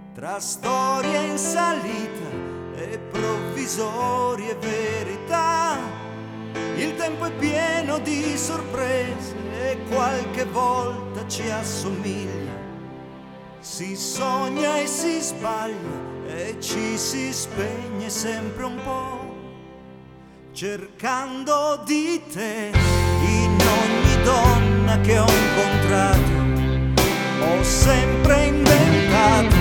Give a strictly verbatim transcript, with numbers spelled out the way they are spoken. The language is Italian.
tra storie in salita e provvisorie verità. Il tempo è pieno di sorprese e qualche volta ci assomiglia. Si sogna e si sbaglia e ci si spegne sempre un po', cercando di te in ogni donna che ho incontrato. Ho sempre